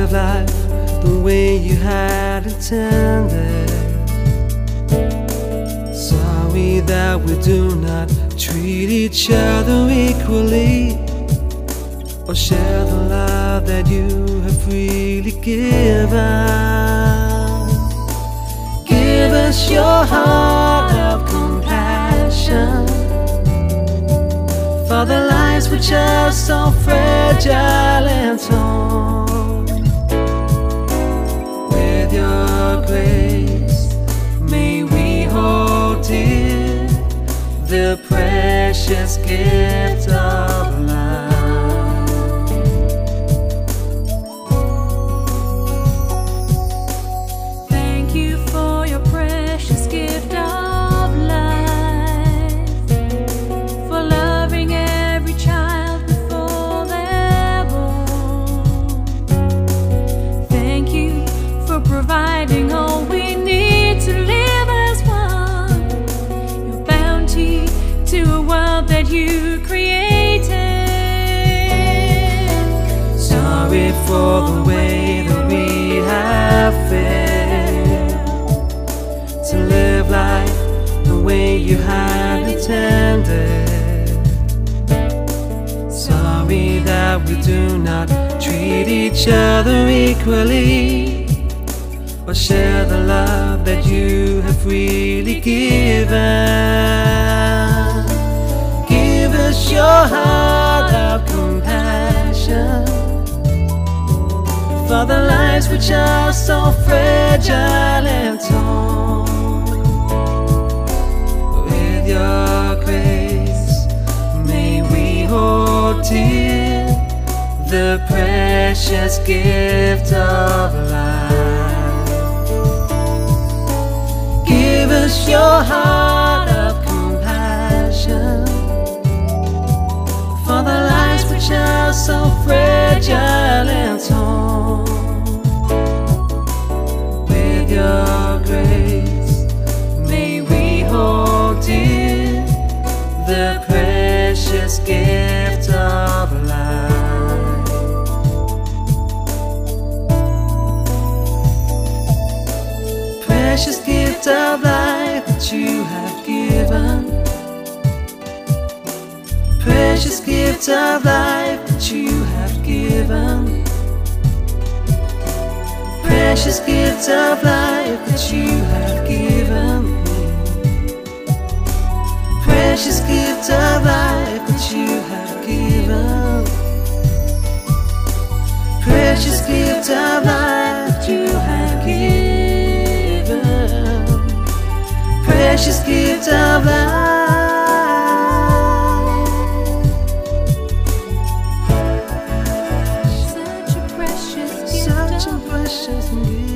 live life the way you had intended. Sorry that we do not treat each other equally, or share the love that you have really given. Give us your heart of compassion for the lives which are so fragile and torn. With your grace, may we hold dear the precious gift of life. Thank you for your precious gift of life, for loving every child before they're born. Thank you for providing all we need to live as one, your bounty to a world that you created. Sorry for the way that we have failed to live life the way you had intended. Sorry that we do not treat each other equally, or share the love that you have really given. Give us your heart of compassion for the lives which are so fragile and torn. With your grace, may we hold dear the precious gift of life. Give us your heart of compassion for the lives which are so fragile and torn. With your grace, may we hold dear the precious gift of life. Precious gift of life that you have given. Precious gift of life that you have given. Precious gift of life that you have given me. Precious gift of life that you have given. Precious gift of life that you have given. Precious gift of life. Such a precious gift. Such a precious gift.